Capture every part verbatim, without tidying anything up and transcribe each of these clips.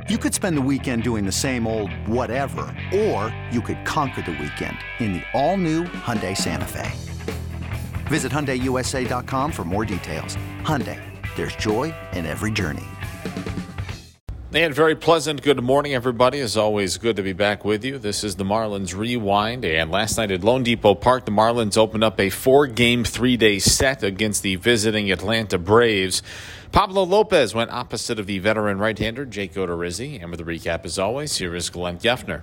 You could spend the weekend doing the same old whatever, or you could conquer the weekend in the all-new Hyundai Santa Fe. Visit Hyundai U S A dot com for more details. Hyundai, there's joy in every journey. And very pleasant good morning, everybody. As always, good to be back with you. This is the Marlins Rewind. And last night at Lone Depot Park, the Marlins opened up a four-game, three-day set against the visiting Atlanta Braves. Pablo Lopez went opposite of the veteran right-hander Jake Odorizzi. And with a recap, as always, here is Glenn Geffner.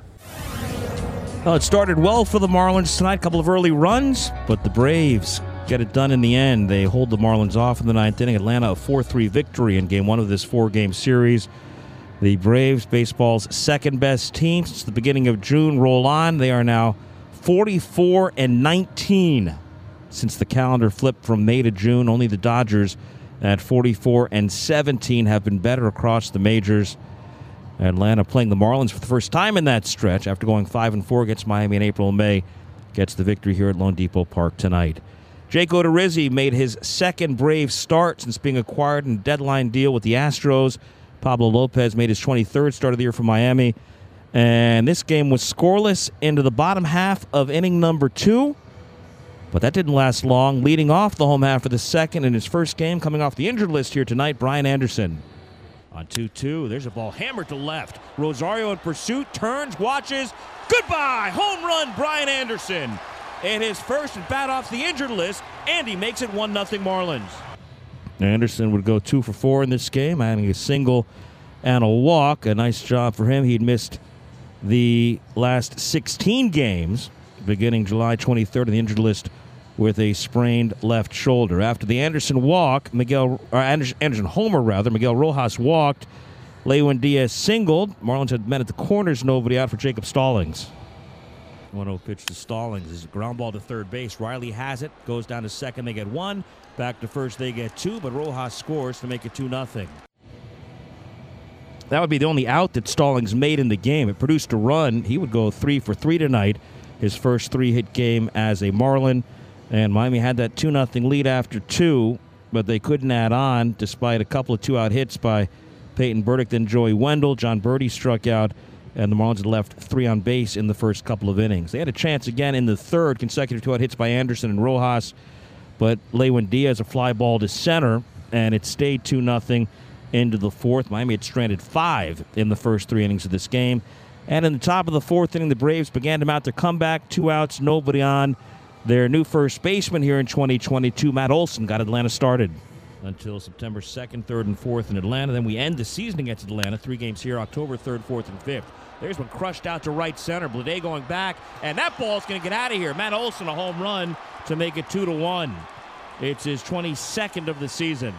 Well, it started well for the Marlins tonight. A couple of early runs, but the Braves get it done in the end. They hold the Marlins off in the ninth inning. Atlanta a four three victory in game one of this four-game series. The Braves, baseball's second-best team since the beginning of June, roll on. They are now forty-four and nineteen since the calendar flipped from May to June. Only the Dodgers at forty-four and seventeen have been better across the majors. Atlanta playing the Marlins for the first time in that stretch after going five and four against Miami in April and May. Gets the victory here at Lone Depot Park tonight. Jake Odorizzi made his second Braves start since being acquired in a deadline deal with the Astros. Pablo Lopez made his twenty-third start of the year for Miami. And this game was scoreless into the bottom half of inning number two. But that didn't last long. Leading off the home half of the second in his first game, coming off the injured list here tonight, Brian Anderson. On two two, there's a ball hammered to left. Rosario in pursuit, turns, watches. Goodbye! Home run, Brian Anderson. And his first at bat off the injured list, and he makes it one nothing Marlins. Anderson would go two for four in this game, adding a single and a walk. A nice job for him. He'd missed the last sixteen games, beginning July twenty-third on the injured list with a sprained left shoulder. After the Anderson walk, Miguel, or Anderson, Anderson homer rather, Miguel Rojas walked. Lewin Diaz singled. Marlins had men at the corners, nobody out for Jacob Stallings. one oh pitch to Stallings. This is a ground ball to third base. Riley has it, goes down to second, they get one. Back to first, they get two, but Rojas scores to make it two nothing. That would be the only out that Stallings made in the game. It produced a run. He would go three for three tonight, his first three-hit game as a Marlin. And Miami had that two nothing lead after two, but they couldn't add on despite a couple of two-out hits by Peyton Burdick and Joey Wendell. John Birdie struck out, and the Marlins had left three on base in the first couple of innings. They had a chance again in the third, consecutive two-out hits by Anderson and Rojas, but Lewin Diaz a fly ball to center, and it stayed two nothing into the fourth. Miami had stranded five in the first three innings of this game. And in the top of the fourth inning, the Braves began to mount their comeback. Two outs, nobody on. Their new first baseman here in twenty twenty-two, Matt Olson, got Atlanta started until September second, third, and fourth in Atlanta. Then we end the season against Atlanta. Three games here, October third, fourth, and fifth. There's one crushed out to right center. Bleday going back, and that ball's going to get out of here. Matt Olson, a home run to make it two to one. It's his twenty-second of the season.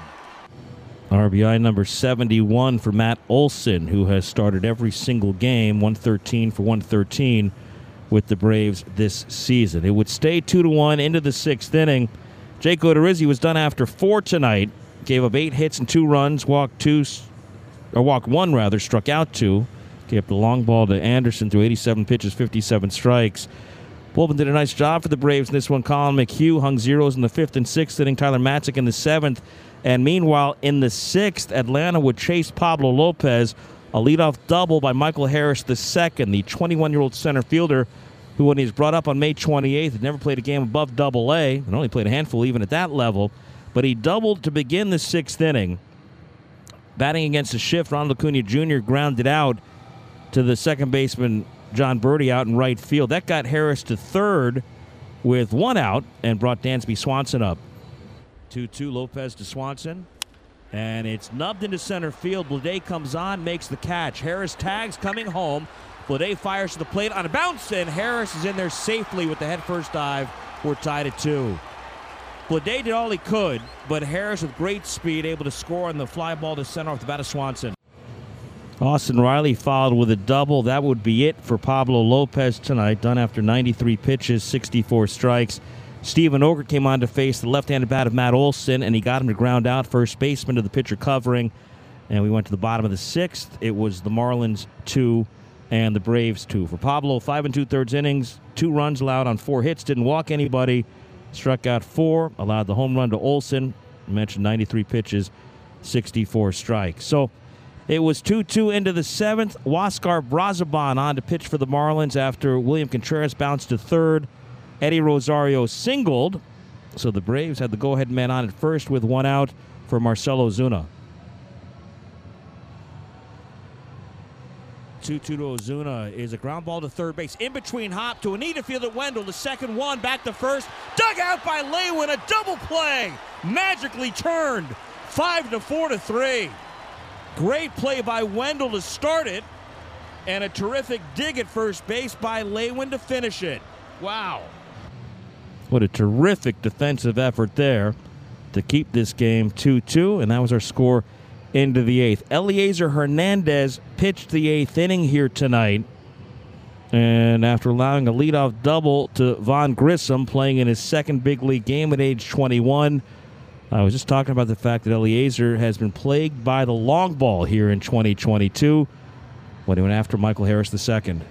R B I number seventy-one for Matt Olson, who has started every single game, one thirteen for one thirteen with the Braves this season. It would stay two to one into the sixth inning. Jake Odorizzi was done after four tonight. Gave up eight hits and two runs, walked two, or walked one rather, struck out two. Gave up the long ball to Anderson through eighty-seven pitches, fifty-seven strikes. Bullpen did a nice job for the Braves in this one. Colin McHugh hung zeros in the fifth and sixth inning. Tyler Matzik in the seventh. And meanwhile, in the sixth, Atlanta would chase Pablo Lopez. A leadoff double by Michael Harris the second, the twenty-one-year-old center fielder who, when he was brought up on May twenty-eighth, had never played a game above double A, and only played a handful even at that level. But he doubled to begin the sixth inning. Batting against a shift, Ronald Acuna Junior grounded out to the second baseman, John Birdie, out in right field. That got Harris to third with one out and brought Dansby Swanson up. two two, Lopez to Swanson. And it's nubbed into center field. Bleday comes on, makes the catch. Harris tags, coming home. Bleday fires to the plate on a bounce, and Harris is in there safely with the head-first dive. We're tied at two. Bleday did all he could, but Harris with great speed able to score on the fly ball to center off the bat of Swanson. Austin Riley followed with a double. That would be it for Pablo Lopez tonight, done after ninety-three pitches, sixty-four strikes. Steven Ogre came on to face the left-handed bat of Matt Olson, and he got him to ground out, first baseman to the pitcher covering. And we went to the bottom of the sixth. It was the Marlins two and the Braves two. For Pablo, five and two-thirds innings, two runs allowed on four hits, didn't walk anybody, struck out four, allowed the home run to Olson. I mentioned ninety-three pitches, sixty-four strikes. So It was two two into the seventh. Huascar Brazoban on to pitch for the Marlins after William Contreras bounced to third. Eddie Rosario singled. So the Braves had the go-ahead man on at first with one out for Marcell Ozuna. two two to Ozuna is a ground ball to third base. In between hop to Anita Field at Wendell. The second one back to first. Dug out by Lewin. A double play. Magically turned. Five to four to three. Great play by Wendell to start it. And a terrific dig at first base by Lewin to finish it. Wow. What a terrific defensive effort there to keep this game two two. And that was our score into the eighth. Eliezer Hernandez pitched the eighth inning here tonight. And after allowing a leadoff double to Vaughn Grissom, playing in his second big league game at age twenty-one, I was just talking about the fact that Eliezer has been plagued by the long ball here in twenty twenty-two when he went after Michael Harris the second.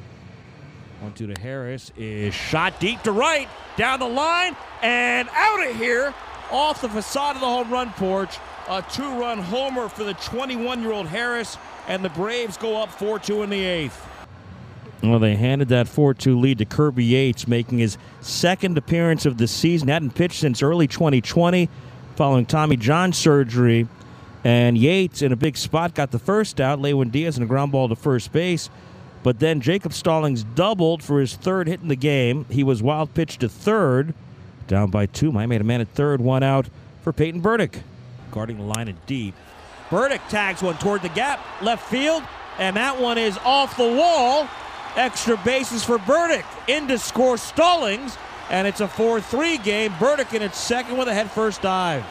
one two to Harris is shot deep to right, down the line, and out of here, off the facade of the home run porch. A two-run homer for the twenty-one-year-old Harris, and the Braves go up four two in the eighth. Well, they handed that four two lead to Kirby Yates, making his second appearance of the season. Hadn't pitched since early twenty twenty, following Tommy John surgery. And Yates, in a big spot, got the first out. Lewin Diaz in a ground ball to first base. But then Jacob Stallings doubled for his third hit in the game. He was wild pitched to third, down by two. Miami made a man at third, one out for Peyton Burdick. Guarding the line and deep. Burdick tags one toward the gap, left field, and that one is off the wall. Extra bases for Burdick. In to score Stallings, and it's a four three game. Burdick in its second with a head-first dive.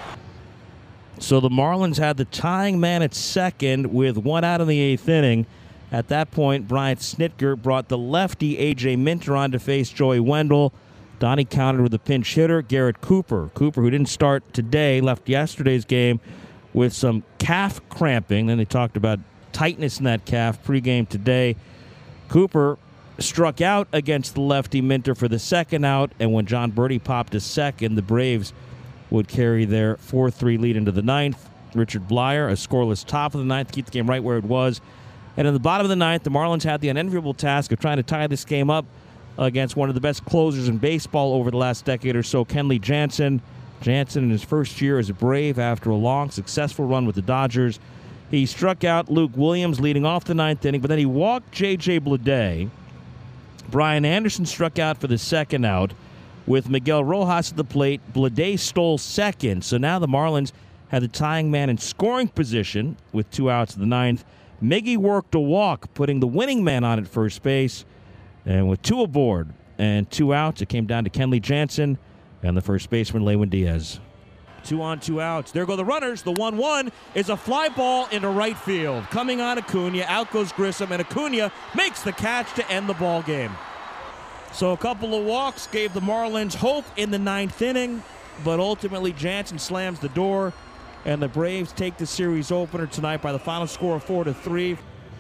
So the Marlins had the tying man at second with one out in the eighth inning. At that point, Bryant Snitker brought the lefty A J Minter on to face Joey Wendell. Donnie countered with a pinch hitter, Garrett Cooper. Cooper, who didn't start today, left yesterday's game with some calf cramping. Then they talked about tightness in that calf pregame today. Cooper struck out against the lefty Minter for the second out, and when John Birdie popped a second, the Braves would carry their four three lead into the ninth. Richard Blyer, a scoreless top of the ninth, keep the game right where it was. And in the bottom of the ninth, the Marlins had the unenviable task of trying to tie this game up against one of the best closers in baseball over the last decade or so, Kenley Jansen. Jansen in his first year as a Brave after a long, successful run with the Dodgers. He struck out Luke Williams leading off the ninth inning, but then he walked J J Bleday. Brian Anderson struck out for the second out. With Miguel Rojas at the plate, Bleday stole second. So now the Marlins had the tying man in scoring position with two outs in the ninth. Miggy worked a walk, putting the winning man on at first base. And with two aboard and two outs, it came down to Kenley Jansen and the first baseman, Lewin Diaz. Two on, two outs. There go the runners. The one one is a fly ball into right field. Coming on Acuna, out goes Grissom, and Acuna makes the catch to end the ball game. So a couple of walks gave the Marlins hope in the ninth inning, but ultimately Jansen slams the door, and the Braves take the series opener tonight by the final score of four to three.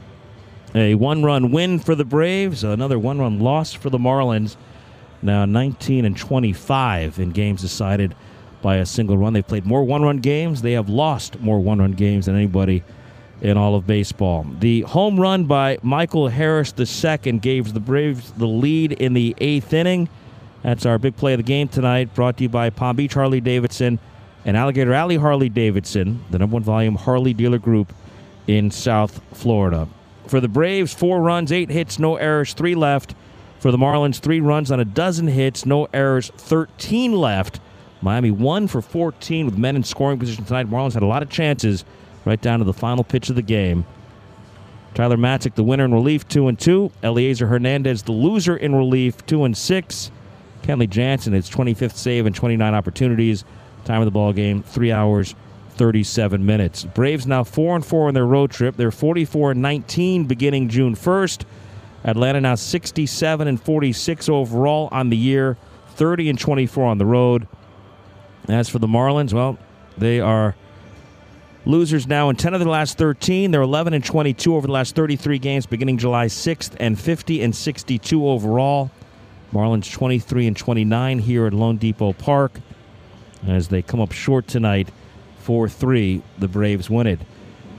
A one-run win for the Braves, another one-run loss for the Marlins. Now nineteen and twenty-five in games decided by a single run. They've played more one-run games. They have lost more one-run games than anybody in all of baseball. The home run by Michael Harris the second gave the Braves the lead in the eighth inning. That's our big play of the game tonight, brought to you by Palm Beach Harley-Davidson and Alligator Alley Harley-Davidson, the number one volume Harley dealer group in South Florida. For the Braves, four runs, eight hits, no errors, three left. For the Marlins, three runs on a dozen hits, no errors, thirteen left. Miami one for fourteen with men in scoring position tonight. Marlins had a lot of chances right down to the final pitch of the game. Tyler Matzek, the winner in relief, two and two. Eliezer Hernandez, the loser in relief, two and six. Kenley Jansen, his twenty-fifth save and twenty-nine opportunities. Time of the ball game, three hours, thirty-seven minutes. Braves now four and four on their road trip. They're forty-four and nineteen beginning June first. Atlanta now sixty-seven and forty-six overall on the year, thirty and twenty-four on the road. As for the Marlins, well, they are losers now in ten of their last thirteen. They're eleven and twenty-two over the last thirty-three games beginning July sixth, and fifty and sixty-two overall. Marlins twenty-three and twenty-nine here at Lone Depot Park as they come up short tonight, four three. The Braves win it.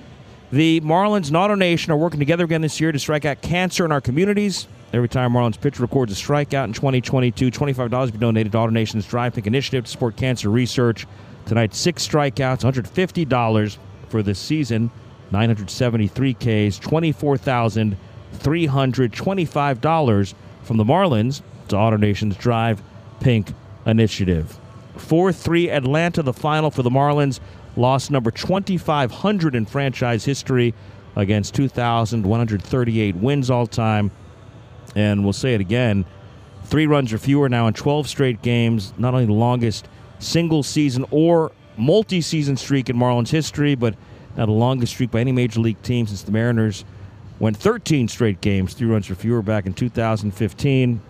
The Marlins and AutoNation are working together again this year to strike out cancer in our communities. Every time Marlins pitcher records a strikeout in twenty twenty-two, twenty-five dollars will be donated to AutoNation's Drive Pink initiative to support cancer research. Tonight, six strikeouts, one hundred fifty dollars for this season, nine hundred seventy-three Ks, twenty-four thousand three hundred twenty-five dollars from the Marlins to AutoNation's Drive Pink initiative. four three Atlanta, the final for the Marlins. Loss number twenty-five hundred in franchise history against two thousand one hundred thirty-eight wins all time. And we'll say it again, three runs or fewer now in twelve straight games. Not only the longest single-season or multi-season streak in Marlins history, but now the longest streak by any major league team since the Mariners went thirteen straight games, three runs or fewer back in two thousand fifteen.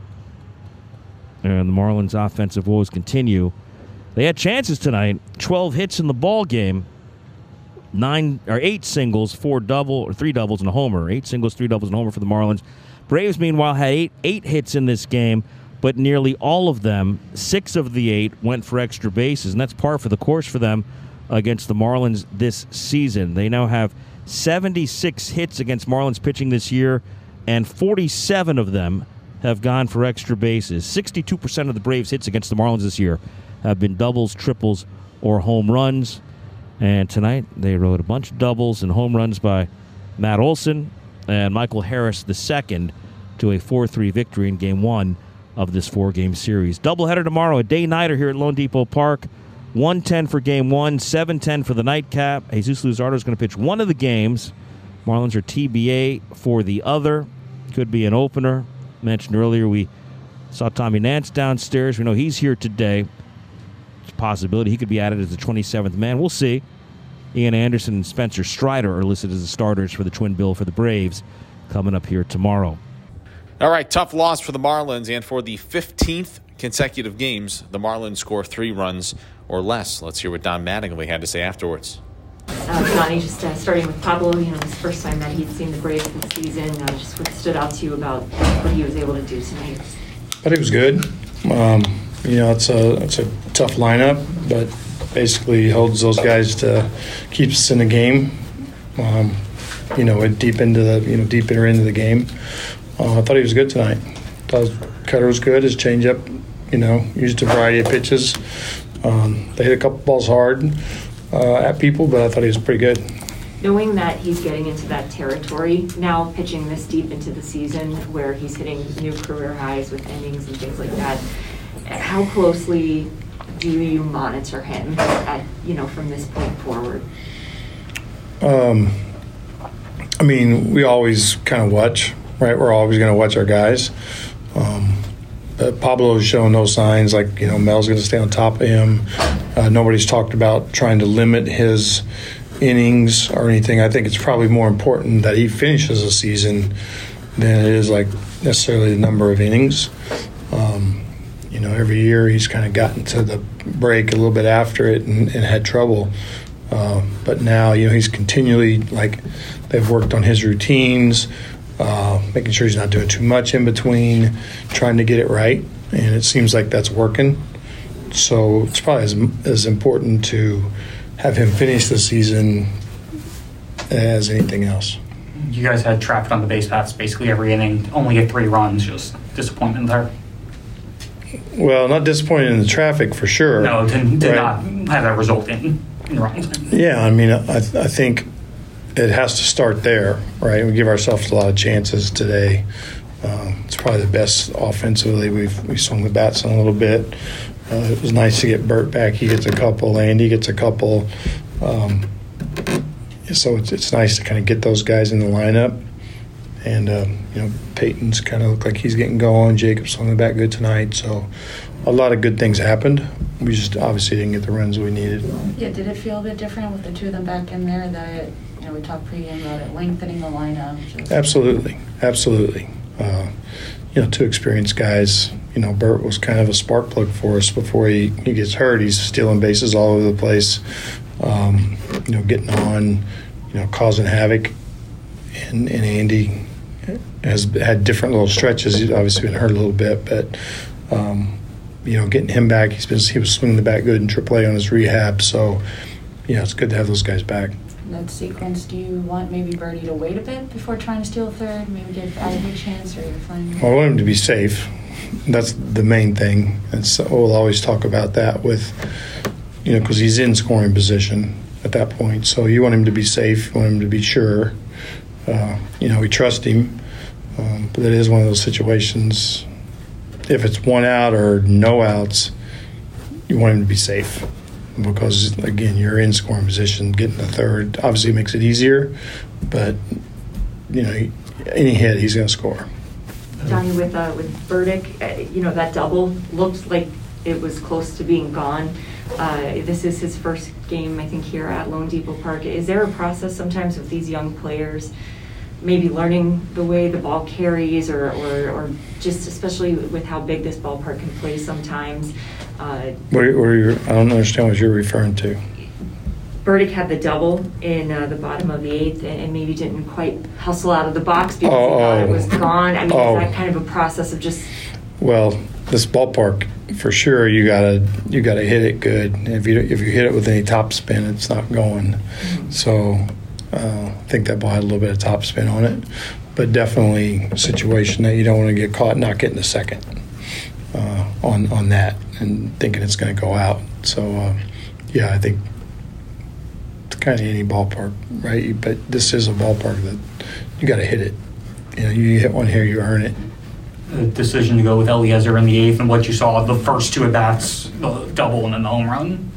And the Marlins' offensive woes continue. They had chances tonight, twelve hits in the ball game, nine or eight singles, four double or three doubles and a homer. Eight singles, three doubles and a homer for the Marlins. Braves, meanwhile, had eight eight hits in this game, but nearly all of them, six of the eight, went for extra bases, and that's par for the course for them against the Marlins this season. They now have seventy-six hits against Marlins pitching this year, and forty-seven of them have gone for extra bases. sixty-two percent of the Braves' hits against the Marlins this year have been doubles, triples, or home runs. And tonight they rode a bunch of doubles and home runs by Matt Olson and Michael Harris the second to a four three victory in Game one of this four-game series. Doubleheader tomorrow, a day-nighter here at Lone Depot Park. one ten for Game one, seven ten for the nightcap. Jesus Luzardo is going to pitch one of the games. Marlins are T B A for the other. Could be an opener. Mentioned earlier we saw Tommy Nance downstairs. We know he's here today. It's a possibility he could be added as the twenty-seventh man. We'll see. Ian Anderson and Spencer Strider are listed as the starters for the twin bill for the Braves coming up here tomorrow. All right, tough loss for the Marlins, and for the fifteenth consecutive games, the Marlins score three runs or less. Let's hear what Don Mattingly had to say afterwards. Uh, Donnie, just uh, starting with Pablo, you know, this first time that he'd seen the Braves this season, uh, just what stood out to you about what he was able to do tonight? But it was good. Um, you know, it's a it's a tough lineup, but basically holds those guys to keep us in the game. Um, you know, deep into the you know deeper into the game. Uh, I thought he was good tonight. Thought his cutter was good. His changeup, you know, used a variety of pitches. Um, they hit a couple balls hard uh, at people, but I thought he was pretty good. Knowing that he's getting into that territory now, pitching this deep into the season where he's hitting new career highs with innings and things like that, how closely do you monitor him at, you know, from this point forward? Um, I mean, we always kind of watch, right? We're always going to watch our guys. Um, but Pablo has shown no signs like, you know, Mel's going to stay on top of him. Uh, nobody's talked about trying to limit his innings or anything. I think it's probably more important that he finishes a season than it is like necessarily the number of innings. Um, you know, every year he's kind of gotten to the break a little bit after it and, and had trouble. Uh, but now, you know, he's continually, like, they've worked on his routines, uh, making sure he's not doing too much in between, trying to get it right. And it seems like that's working. So it's probably as, as important to have him finish the season as anything else. You guys had traffic on the base paths basically every inning, only hit three runs, just disappointment there. Well, not disappointed in the traffic for sure. No, did, did right? not have that result in, in runs. Yeah, I mean, I, I think it has to start there, right? We give ourselves a lot of chances today. Um, it's probably the best offensively. We've we swung the bats in a little bit. Uh, it was nice to get Bert back. He gets a couple. Andy gets a couple. Um, so it's it's nice to kind of get those guys in the lineup. And, um, you know, Peyton's kind of looked like he's getting going. Jacob's swung the bat good tonight. So a lot of good things happened. We just obviously didn't get the runs we needed. Yeah, did it feel a bit different with the two of them back in there? That, you know, we talked pregame about it lengthening the lineup. Just... Absolutely. Absolutely. Uh, you know, two experienced guys. You know, Bert was kind of a spark plug for us before he, he gets hurt. He's stealing bases all over the place, um, you know, getting on, you know, causing havoc. And, and Andy has had different little stretches. He's obviously been hurt a little bit, but, um, you know, getting him back, he's been he was swinging the bat good in triple A on his rehab. So, yeah, it's good to have those guys back. in that sequence, do you want maybe Birdie to wait a bit before trying to steal a third, maybe give Adam a chance, or you're fine? I want him to be safe. That's the main thing. And so we'll always talk about that with, you know, because he's in scoring position at that point. So you want him to be safe, you want him to be sure. Uh, you know, we trust him. Um, but it is one of those situations, if it's one out or no outs, you want him to be safe. Because, again, you're in scoring position. Getting the third obviously makes it easier. But, you know, any hit, he's going to score. Johnny, with uh, with Burdick, uh, you know, that double looked like it was close to being gone. Uh, this is his first game, I think, here at Lone Depot Park. Is there a process sometimes with these young players, maybe learning the way the ball carries, or, or, or just especially with how big this ballpark can play sometimes? Uh, what are, what are you, I don't understand what you're referring to. Burdick had the double in uh, the bottom of the eighth and, and maybe didn't quite hustle out of the box because oh, he thought oh. it was gone. I mean, oh. is that kind of a process of just... Well, this ballpark, for sure, you gotta you gotta hit it good. If you if you hit it with any top spin, it's not going. Mm-hmm. So uh, I think that ball had a little bit of top spin on it, but definitely a situation that you don't want to get caught not getting a second uh, on on that and thinking it's going to go out. So uh, yeah, I think it's kind of any ballpark, right? But this is a ballpark that you got to hit it. You know, you hit one here, you earn it. The decision to go with Eliezer in the eighth and what you saw the first two at bats, the double and then the home run.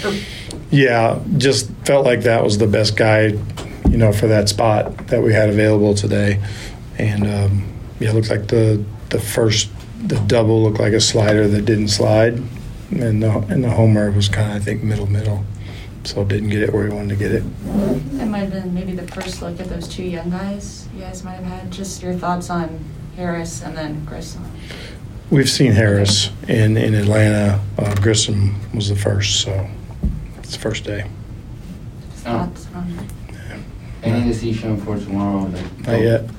Yeah, just felt like that was the best guy, you know, for that spot that we had available today. And um, yeah, it looked like the the first the double looked like a slider that didn't slide, and the and the homer was kind of, I think, middle middle, so didn't get it where he wanted to get it. It might have been maybe the first look at those two young guys you guys might have had. Just your thoughts on Harris and then Grissom. We've seen Harris in, in Atlanta. Uh, Grissom was the first, so it's the first day. Thoughts on Yeah. Any decision for tomorrow? Like, Not yet.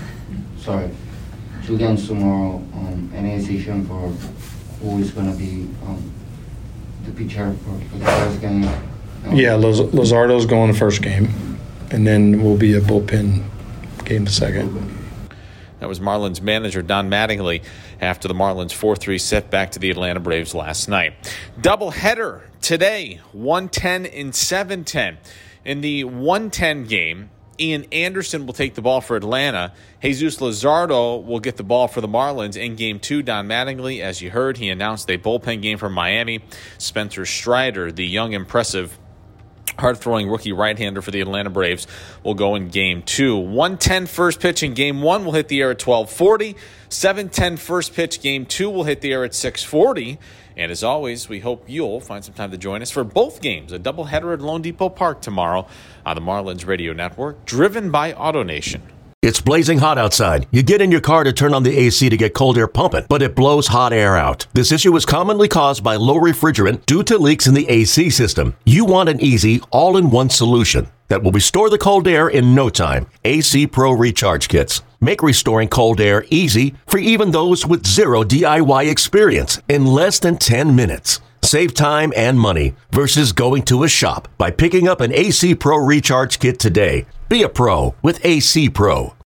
Sorry. Two games tomorrow. Um, any decision for who is going to be um, the pitcher for, for the first game? Um, Yeah, Loz- Luzardo's going the first game, and then will be a bullpen game the second. That was Marlins manager Don Mattingly after the Marlins four three setback to the Atlanta Braves last night. Doubleheader today, one ten and seven ten. In the one ten game, Ian Anderson will take the ball for Atlanta. Jesus Luzardo will get the ball for the Marlins. In game two, Don Mattingly, as you heard, he announced a bullpen game for Miami. Spencer Strider, the young, impressive, hard-throwing rookie right-hander for the Atlanta Braves, will go in game two. one ten first pitch in game one will hit the air at twelve forty. seven ten first pitch game two will hit the air at six forty. And as always, we hope you'll find some time to join us for both games, a doubleheader at Lone Depot Park tomorrow on the Marlins Radio Network, driven by AutoNation. It's blazing hot outside. You get in your car to turn on the A C to get cold air pumping, but it blows hot air out. This issue is commonly caused by low refrigerant due to leaks in the A C system. You want an easy, all-in-one solution that will restore the cold air in no time. A C Pro Recharge Kits make restoring cold air easy for even those with zero D I Y experience in less than ten minutes. Save time and money versus going to a shop by picking up an A C Pro Recharge Kit today. Be a pro with A C Pro.